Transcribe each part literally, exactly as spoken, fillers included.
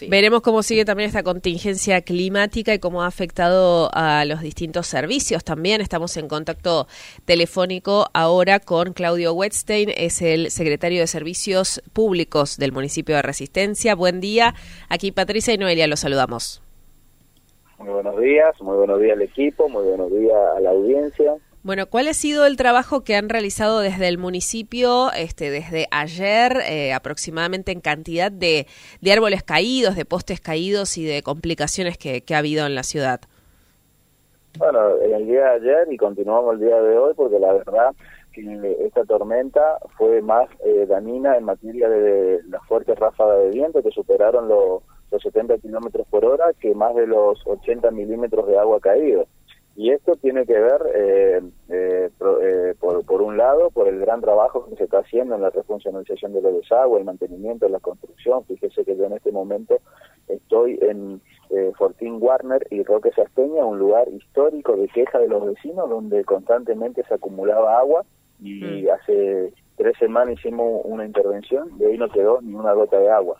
fin. Veremos cómo sigue también esta contingencia climática y cómo ha afectado a los distintos servicios. También estamos en contacto telefónico ahora con Claudio Wettstein, es el secretario de Servicios Públicos del municipio de Resistencia. Buen día, aquí Patricia y Noelia, los saludamos. Muy buenos días, muy buenos días al equipo, muy buenos días a la audiencia. Bueno, ¿cuál ha sido el trabajo que han realizado desde el municipio, este, desde ayer, eh, aproximadamente en cantidad de, de árboles caídos, de postes caídos y de complicaciones que, que ha habido en la ciudad? Bueno, en el día de ayer y continuamos el día de hoy, porque la verdad que esta tormenta fue más eh, dañina en materia de las fuertes ráfagas de viento que superaron los, los setenta kilómetros por hora, que más de los ochenta milímetros de agua caído. Y esto tiene que ver, eh, eh, por, eh, por, por un lado, por el gran trabajo que se está haciendo en la refuncionalización de los desagües, el mantenimiento de la construcción. Fíjese que yo en este momento estoy en eh, Fortín Warner y Roque Sasteña, un lugar histórico de queja de los vecinos, donde constantemente se acumulaba agua, y mm. hace tres semanas hicimos una intervención y hoy no quedó ni una gota de agua.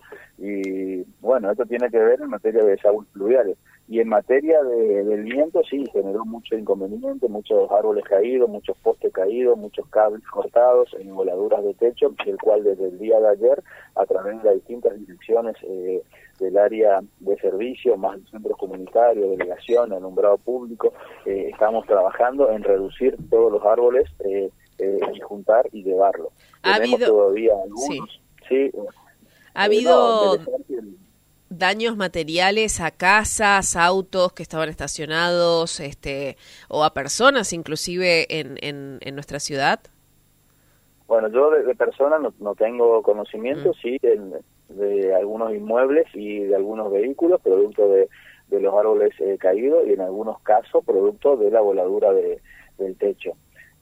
Y bueno, esto tiene que ver en materia de desagües pluviales. Y en materia de, del viento, sí, generó mucho inconveniente, muchos árboles caídos, muchos postes caídos, muchos cables cortados, en voladuras de techo, el cual desde el día de ayer, a través de las distintas direcciones eh, del área de servicio, más centros comunitarios, delegación, alumbrado público, eh, estamos trabajando en reducir todos los árboles eh, eh, y juntar y llevarlo. ¿Ha Tenemos habido... todavía algunos, sí. sí ¿Ha habido... Eh, no, daños materiales a casas, autos que estaban estacionados, este, o a personas inclusive en, en, en nuestra ciudad? Bueno, yo de, de personas no, no tengo conocimiento, mm. sí, de, de algunos inmuebles y de algunos vehículos, producto de, de los árboles eh, caídos, y en algunos casos producto de la voladura de, del techo.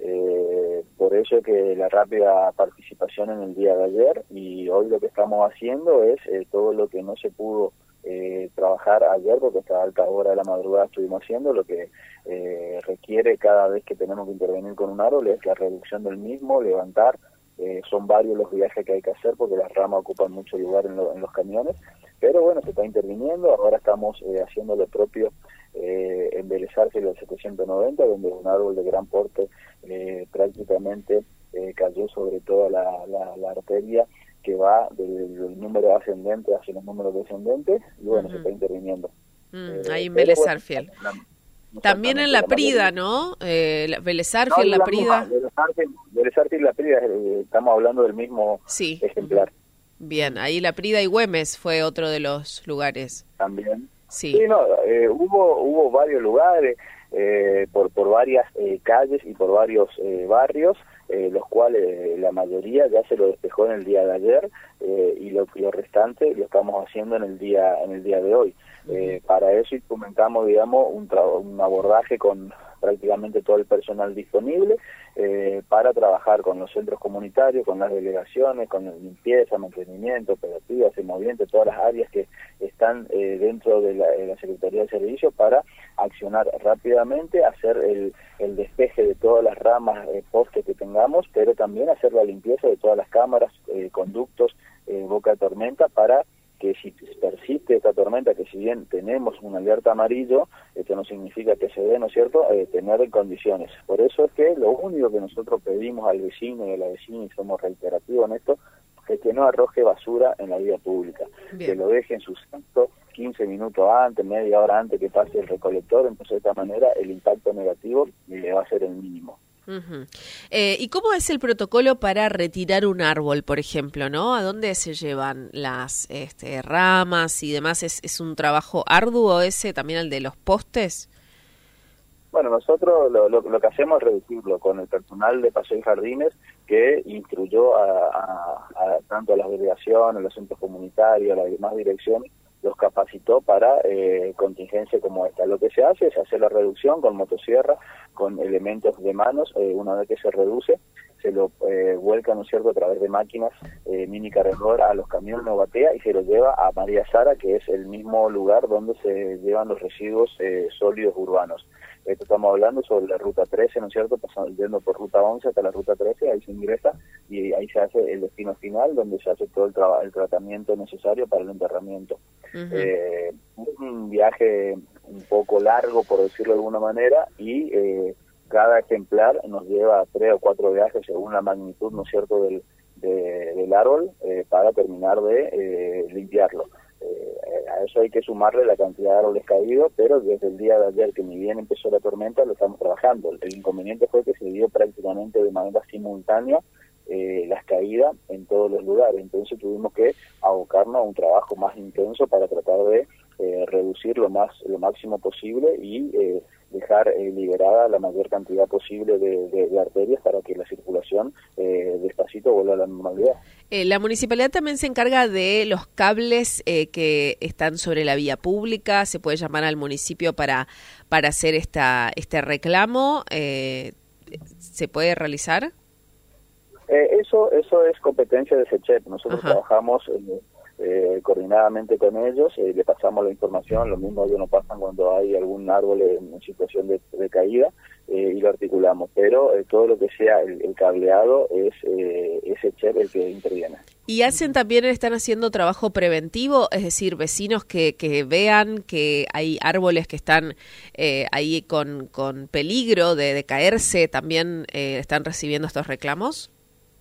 Eh, por eso que la rápida participación en el día de ayer, y hoy lo que estamos haciendo es eh, todo lo que no se pudo eh, trabajar ayer, porque hasta alta hora de la madrugada estuvimos haciendo, lo que eh, requiere cada vez que tenemos que intervenir con un árbol es la reducción del mismo, levantar, eh, son varios los viajes que hay que hacer porque las ramas ocupan mucho lugar en, lo, en los camiones, pero bueno, se está interviniendo. Ahora estamos eh, haciendo lo propio eh, en Vélez Arfield del setecientos noventa, donde un árbol de gran porte eh, prácticamente eh, cayó sobre toda la, la, la arteria que va del, del número ascendente hacia los números descendentes, y bueno, uh-huh. se está interviniendo. Mm, eh, ahí en Vélez Arfield. Bueno, también en La Prida, ¿no? Eh, Vélez Arfield, no, La Prida. Vélez Arfield y La Prida, eh, estamos hablando del mismo sí. ejemplar. Bien, ahí La Prida y Güemes fue otro de los lugares. También. Sí, sí no, eh, hubo hubo varios lugares, eh, por, por varias eh, calles y por varios eh, barrios, eh, los cuales eh, la mayoría ya se lo despejó en el día de ayer, eh, y lo, lo restante lo estamos haciendo en el día en el día de hoy. Eh, para eso instrumentamos, digamos, un, un abordaje con prácticamente todo el personal disponible eh, para trabajar con los centros comunitarios, con las delegaciones, con la limpieza, mantenimiento, operativas, movimiento, todas las áreas que están eh, dentro de la, de la Secretaría de Servicios, para accionar rápidamente, hacer el, el despeje de todas las ramas, eh, postes que tengamos, pero también hacer la limpieza de todas las cámaras, eh, conductos, eh, boca de tormenta, para que si persiste esta tormenta, que si bien tenemos una alerta amarillo, esto no significa que se dé, ¿no es cierto?, eh, tener en condiciones. Por eso es que lo único que nosotros pedimos al vecino y a la vecina, y somos reiterativos en esto, es que no arroje basura en la vía pública, bien. Que lo deje en su centro quince minutos antes, media hora antes que pase el recolector, entonces de esta manera el impacto negativo le va a ser el mínimo. Uh-huh. Eh, ¿Y cómo es el protocolo para retirar un árbol, por ejemplo, no? ¿A dónde se llevan las este, ramas y demás? ¿Es, ¿Es un trabajo arduo ese, también el de los postes? Bueno, nosotros lo, lo, lo que hacemos es reducirlo con el personal de Paseo y Jardines, que instruyó a, a, a tanto a las delegaciones, a los centros comunitarios, a las demás direcciones, los capacitó para eh, contingencia como esta. Lo que se hace es hacer la reducción con motosierra, con elementos de manos. Eh, una vez que se reduce, se lo eh, vuelca, ¿no es cierto?, a través de máquinas eh, mini cargador a los camiones no batea y se lo lleva a María Sara, que es el mismo lugar donde se llevan los residuos eh, sólidos urbanos. Esto estamos hablando sobre la ruta trece, ¿no es cierto?, pasando yendo por ruta once hasta la ruta trece, ahí se ingresa y ahí se hace el destino final, donde se hace todo el, tra el tratamiento necesario para el enterramiento. Uh-huh. eh, un viaje un poco largo, por decirlo de alguna manera, y eh, cada ejemplar nos lleva tres o cuatro viajes según la magnitud, ¿no es cierto?, del, de, del árbol, eh, para terminar de eh, limpiarlo. Eh, a eso hay que sumarle la cantidad de árboles caídos, pero desde el día de ayer, que ni bien empezó la tormenta, lo estamos trabajando. El inconveniente fue que se dio prácticamente de manera simultánea eh, las caídas en todos los lugares, entonces tuvimos que abocarnos a un trabajo más intenso para tratar de eh, reducir lo más lo máximo posible y eh, dejar eh, liberada la mayor cantidad posible de, de, de arterias para que la circulación eh, despacito vuelva a la normalidad. Eh, la municipalidad también se encarga de los cables eh, que están sobre la vía pública. Se puede llamar al municipio para para hacer esta este reclamo. Eh, ¿Se puede realizar? Eh, eso eso es competencia de SECHEP. Nosotros Ajá. trabajamos eh, eh, coordinadamente con ellos, eh, le pasamos la información, lo mismo ellos nos pasan cuando hay algún árbol en situación de, de caída, eh, y lo articulamos, pero eh, todo lo que sea el, el cableado es eh, SECHEP el que interviene. ¿Y hacen también, están haciendo trabajo preventivo? Es decir, vecinos que, que vean que hay árboles que están eh, ahí con, con peligro de, de caerse, ¿también eh, están recibiendo estos reclamos?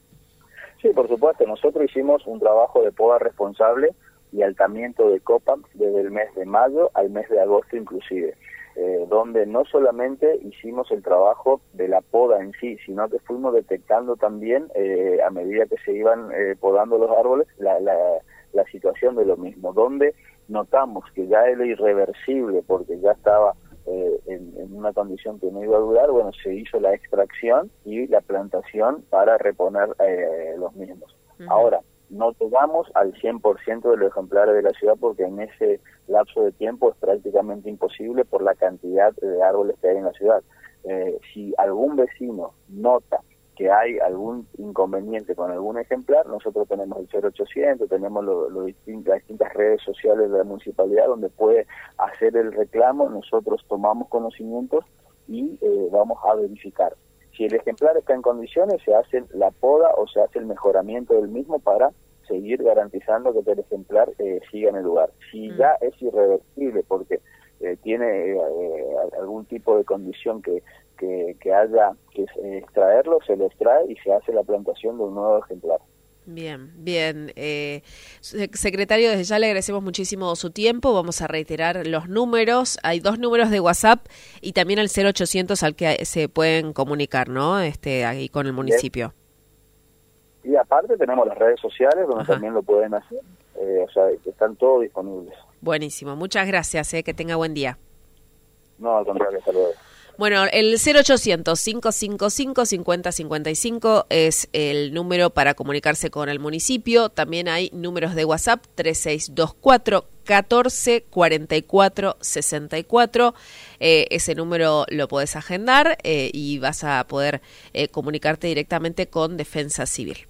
Sí, por supuesto. Nosotros hicimos un trabajo de poda responsable y altamiento de copa desde el mes de mayo al mes de agosto inclusive, eh, donde no solamente hicimos el trabajo de la poda en sí, sino que fuimos detectando también, eh, a medida que se iban eh, podando los árboles, la, la, la situación de lo mismo, donde notamos que ya era irreversible porque ya estaba Eh, en, en una condición que no iba a durar. Bueno, se hizo la extracción y la plantación para reponer eh, los mismos. Uh-huh. Ahora, no llegamos al cien por ciento de los ejemplares de la ciudad porque en ese lapso de tiempo es prácticamente imposible por la cantidad de árboles que hay en la ciudad. Eh, si algún vecino nota que hay algún inconveniente con algún ejemplar, nosotros tenemos el cero ochocientos, tenemos lo, lo distintas, las distintas redes sociales de la municipalidad donde puede hacer el reclamo, nosotros tomamos conocimientos y eh, vamos a verificar. Si el ejemplar está en condiciones, se hace la poda o se hace el mejoramiento del mismo para seguir garantizando que el ejemplar eh, siga en el lugar. Si mm. ya es irreversible porque eh, tiene eh, algún tipo de condición que Que, que haya que extraerlo, se lo extrae y se hace la plantación de un nuevo ejemplar. Bien, bien. Eh, secretario, desde ya le agradecemos muchísimo su tiempo. Vamos a reiterar los números. Hay dos números de WhatsApp y también el cero ochocientos al que se pueden comunicar, ¿no? Este, ahí con el municipio. Bien. Y aparte tenemos las redes sociales donde Ajá. también lo pueden hacer. Eh, o sea, están todos disponibles. Buenísimo. Muchas gracias. Eh, que tenga buen día. No, al contrario, hasta luego. Bueno, el cero ochocientos, cinco cinco cinco, cinco cero cinco cinco es el número para comunicarse con el municipio. También hay números de WhatsApp, tres seis dos cuatro, catorce cuarenta y cuatro sesenta y cuatro. Eh, ese número lo podés agendar eh, y vas a poder eh, comunicarte directamente con Defensa Civil.